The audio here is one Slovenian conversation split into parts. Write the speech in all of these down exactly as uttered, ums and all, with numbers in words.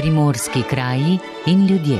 Primorski kraji in ljudje.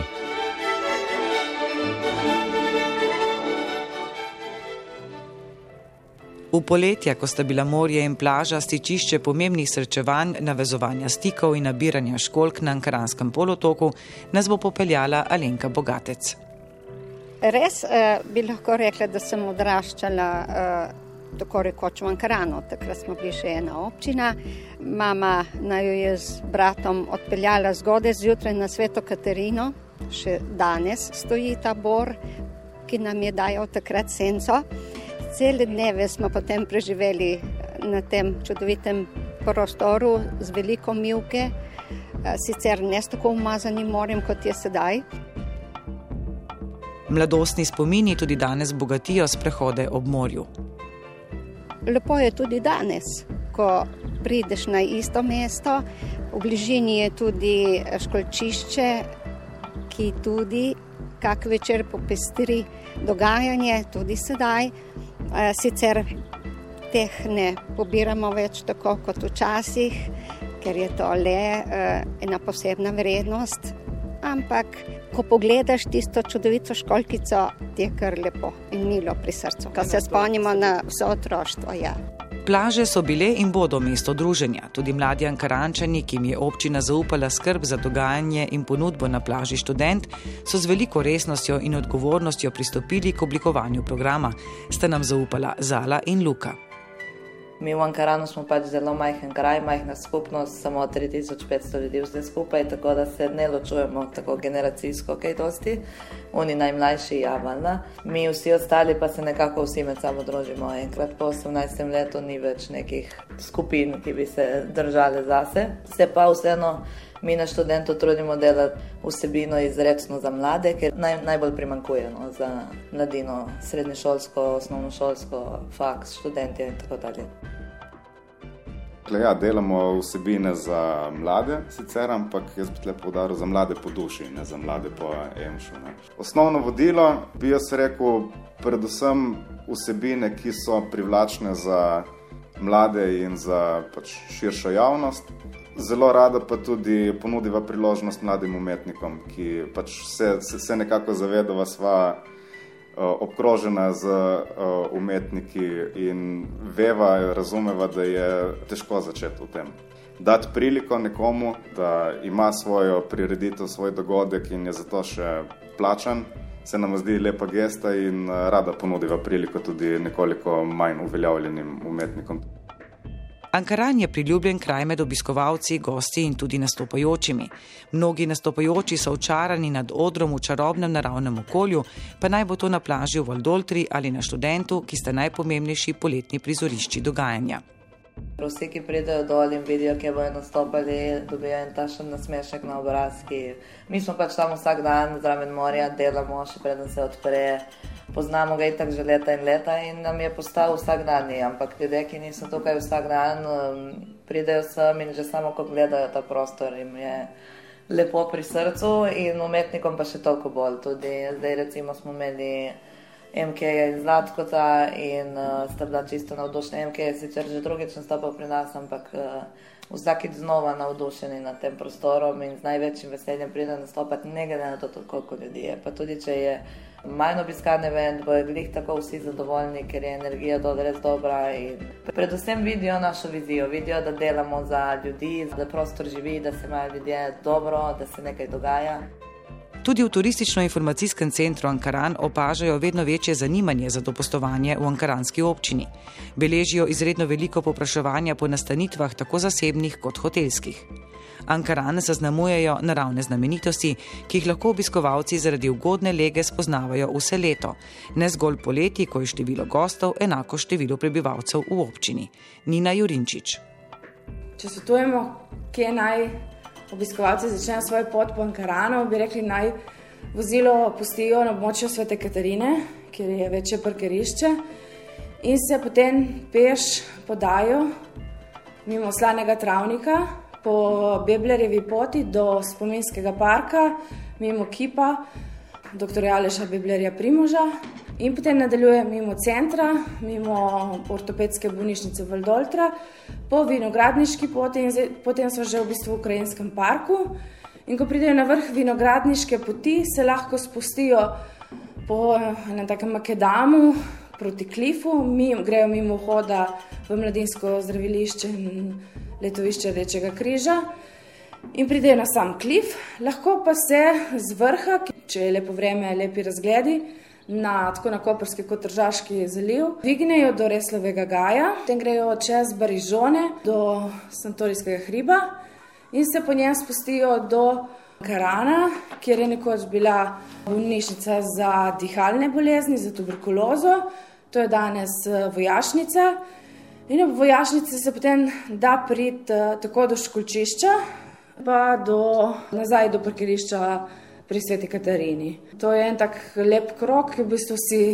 V poletja, ko sta bila morje in plaža stičišče pomembnih srečevanj, navezovanja stikov in nabiranja školjk na Ankaranskem polotoku, nas bo popeljala Alenka Bogatec. Res eh, bi lahko rekla, da sem odraščala eh, tako rekoč v Ankaranu. Takrat smo bili še ena občina. Mama naj jo je z bratom odpeljala zgodaj zjutraj na Sveto Katarino. Še danes stoji ta bor, ki nam je dajal takrat senco. Cele dneve smo potem preživeli na tem čudovitem prostoru z veliko mivke, sicer ne s tako umazanim morjem, kot je sedaj. Mladostni spomini tudi danes bogatijo sprehode ob morju. Lepo je tudi danes, ko prideš na isto mesto. V bližini je tudi školjčišče, ki tudi kak večer popestri dogajanje, tudi sedaj. Sicer teh ne pobiramo več tako kot včasih, ker je to le ena posebna vrednost, ampak ko pogledaš tisto čudovito školjkico, ti je kar lepo in milo pri srcu, ko se spomnimo na vse otroštvo. Ja. Plaže so bile in bodo mesto druženja. Tudi mladi Ankarančani, ki jim je občina zaupala skrb za dogajanje in ponudbo na plaži Študent, so z veliko resnostjo in odgovornostjo pristopili k oblikovanju programa, sta nam zaupala Zala in Luka. Mi v Ankaranu smo pač zelo majhen kraj, majhna skupnost, samo tri tisoč petsto ljudi vse skupaj, tako da se ne ločujemo tako generacijsko kaj dosti. Oni najmlajši, ja, valjda. Mi vsi ostali pa se nekako vsi med sabo družimo. Enkrat po osemnajstem letu ni več nekih skupin, ki bi se držale zase. Se pa vseeno mi na Študentu trudimo delati vsebino izrecno za mlade, ker naj, najbolj primanjkuje no, za mladino, srednješolsko, osnovnošolsko, faks, študentje in tako dalje. Ja, delamo vsebine za mlade, sicer, ampak jaz bi tle poudaril za mlade po duši, ne za mlade po emšu. Ne. Osnovno vodilo bi jaz rekel predvsem vsebine, ki so privlačne za mlade in za pač širšo javnost. Zelo rada pa tudi ponudiva priložnost mladim umetnikom, ki pač se, se, se nekako zavedava sva obkrožena z umetniki in veva, razumeva, da je težko začeti v tem. Dati priliko nekomu, da ima svojo prireditev, svoj dogodek in je zato še plačan, se nam zdi lepa gesta in rada ponudiva priliko tudi nekoliko manj uveljavljenim umetnikom. Ankaran je priljubljen kraj med obiskovalci, gosti in tudi nastopajočimi. Mnogi nastopajoči so očarani nad odrom v čarobnem naravnem okolju, pa naj bo to na plaži v Valdoltri ali na Študentu, ki sta najpomembnejši poletni prizorišči dogajanja. Vsi, ki pridejo dol in vidijo, kje bojo nastopali, dobijo en tašen nasmešek na obrazki. Mi smo pač tam vsak dan zraven morja, delamo, še preden se odpre. Poznamo ga itak že leta in leta in nam je postal vsak dan, ampak ljudje, ki niso tukaj vsak dan, pridejo sem in že samo, ko gledajo ta prostor, jim je lepo pri srcu in umetnikom pa še toliko bolj. Tudi zdaj recimo smo imeli em ke-ja in Zlatkota in uh, sta bila čisto navdušena. em ke je sicer že drugič nastopal pri nas, ampak uh, vsakič znova navdušeni nad tem prostorom in z največjim veseljem pride nastopati, ne glede na to, koliko ljudi je. Pa tudi, če je manj obiskan event, bojo glih tako vsi zadovoljni, ker je energija dol res dobra in predvsem vidijo našo vizijo, vidijo, da delamo za ljudi, da prostor živi, da se imajo ljudje dobro, da se nekaj dogaja. Tudi v turistično-informacijskem centru Ankaran opažajo vedno večje zanimanje za dopustovanje v ankaranski občini. Beležijo izredno veliko povpraševanja po nastanitvah tako zasebnih kot hotelskih. Ankaran zaznamujejo naravne znamenitosti, ki jih lahko obiskovalci zaradi ugodne lege spoznavajo vse leto, ne zgolj poleti, ko je število gostov enako številu prebivalcev v občini. Nina Jurinčič. Če svetujemo, kje naj obiskovalci začnejo svoj pot po Ankaranu, bi rekli, naj vozilo pustijo na območju Svete Katarine, kjer je večje parkirišče, in se potem peš podajo mimo Slanega travnika po Beblerjevi poti do spominskega parka, mimo kipa doktorja Aleša Beblerja Primoža in potem nadaljuje mimo centra, mimo ortopedske bolnišnice Valdoltra, po vinogradniški poti in potem so že v bistvu v Krajinskem parku In ko pridejo na vrh vinogradniške poti, se lahko spustijo po enem takem makedamu proti klifu, mimo, grejo mimo vhoda v mladinsko zdravilišče in letovišče Rdečega križa in pridejo na sam klif. Lahko pa se z vrha, če je lepo vreme, lepi razgledi, na, tako na Koprski kot Tržaški zaliv, dvignejo do Reslovega gaja, potem grejo čez Barižone do Santorijskega hriba in se po njem spustijo do Ankarana, kjer je nekoč bila bolnišnica za dihalne bolezni, za tuberkulozo. To je danes vojašnica. In v vojašnici se potem da priti tako do školjčišča, pa do, nazaj do parkirišča pri Sveti Katarini. To je en tak lep krog, ki v bistvu si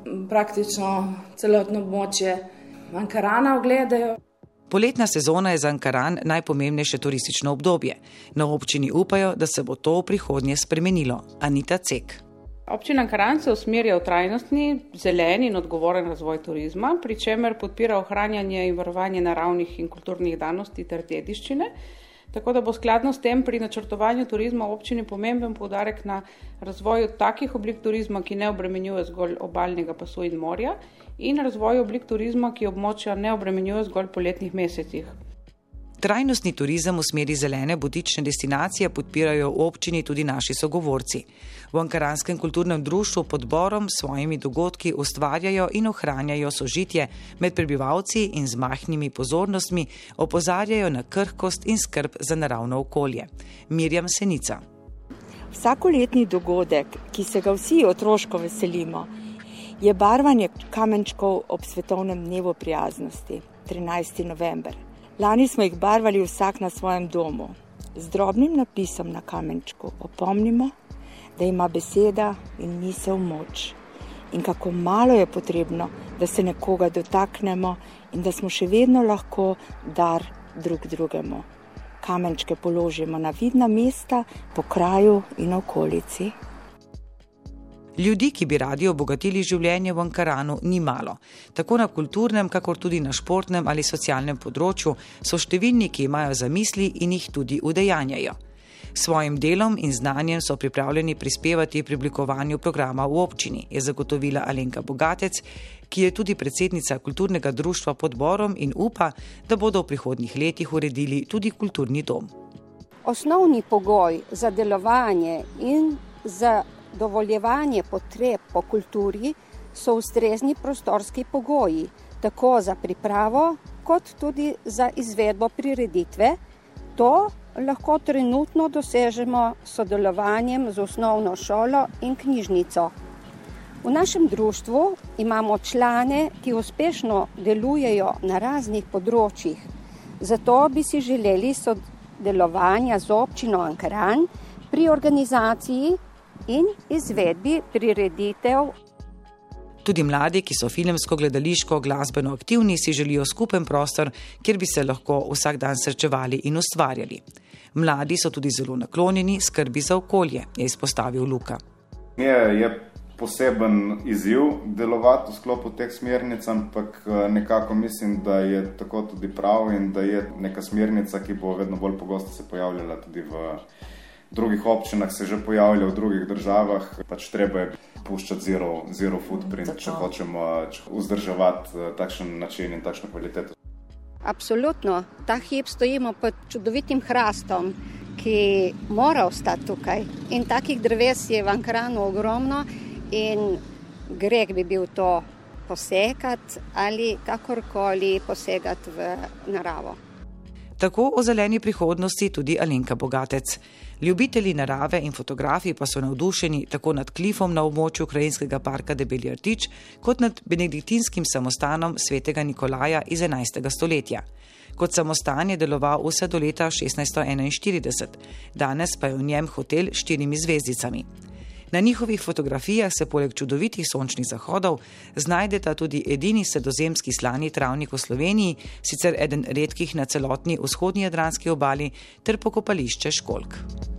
praktično celotno območje Ankarana ogledajo. Poletna sezona je za Ankaran najpomembnejše turistično obdobje. Na občini upajo, da se bo to v prihodnje spremenilo. Anita Cek. Občina Ankaran se usmerja v trajnostni, zeleni in odgovoren razvoj turizma, pri čemer podpira ohranjanje in varovanje naravnih in kulturnih danosti ter dediščine, tako da bo skladno s tem pri načrtovanju turizma v občini pomemben poudarek na razvoju takih oblik turizma, ki ne obremenjuje zgolj obalnega pasu in morja, in razvoju oblik turizma, ki območja ne obremenjuje zgolj poletnih mesecih. Trajnostni turizem v smeri zelene butične destinacije podpirajo v občini tudi naši sogovorci. V Ankaranskem kulturnem društvu pod Borom s svojimi dogodki ustvarjajo in ohranjajo sožitje med prebivalci in z majhnimi pozornostmi opozarjajo na krhkost in skrb za naravno okolje. Mirjam Senica. Vsakoletni dogodek, ki se ga vsi otroško veselimo, je barvanje kamenčkov ob svetovnem dnevu prijaznosti, trinajsti november. Lani smo jih barvali vsak na svojem domu. Z drobnim napisom na kamenčku opomnimo, da ima beseda in misel moč. In kako malo je potrebno, da se nekoga dotaknemo in da smo še vedno lahko dar drug drugemu. Kamenčke položimo na vidna mesta po kraju in okolici. Ljudi, ki bi radi obogatili življenje v Ankaranu, ni malo. Tako na kulturnem, kakor tudi na športnem ali socialnem področju so številni, ki imajo zamisli in jih tudi udejanjajo. Svojim delom in znanjem so pripravljeni prispevati pri oblikovanju programa v občini, je zagotovila Alenka Bogatec, ki je tudi predsednica kulturnega društva pod Borom in upa, da bodo v prihodnjih letih uredili tudi kulturni dom. Osnovni pogoj za delovanje in za dovoljevanje potreb po kulturi so ustrezni prostorski pogoji, tako za pripravo, kot tudi za izvedbo prireditve. To lahko trenutno dosežemo s sodelovanjem z osnovno šolo in knjižnico. V našem društvu imamo člane, ki uspešno delujejo na raznih področjih. Zato bi si želeli sodelovanja z občino Ankaran pri organizaciji in izvedbi prireditev. Tudi mladi, ki so filmsko, gledališko, glasbeno aktivni, si želijo skupen prostor, kjer bi se lahko vsak dan srečevali in ustvarjali. Mladi so tudi zelo naklonjeni skrbi za okolje, je izpostavil Luka. Je, je poseben izziv delovati v sklopu teh smernic, ampak nekako mislim, da je tako tudi prav in da je neka smernica, ki bo vedno bolj pogosto se pojavljala tudi v drugih občinah, se že pojavlja v drugih državah. Pač treba je puščati zero, zero footprint, če hočemo vzdrževati takšen način in takšno kvaliteto. Absolutno. Ta hip stojimo pod čudovitim hrastom, ki mora ostati tukaj. In takih dreves je v Ankaranu ogromno in greh bi bil to posekati ali kakorkoli posegati v naravo. Tako o zeleni prihodnosti tudi Alenka Bogatec. Ljubitelji narave in fotografi pa so navdušeni tako nad klifom na območju Krajinskega parka Debeli rtič, kot nad benediktinskim samostanom svetega Nikolaja iz enajstega stoletja. Kot samostan je deloval vse do leta šestnajststo enainštirideset, danes pa je v njem hotel s štirimi zvezdicami. Na njihovih fotografijah se poleg čudovitih sončnih zahodov znajdeta tudi edini sredozemski slani travnik v Sloveniji, sicer eden redkih na celotni vzhodni jadranski obali, ter pokopališče Školjk.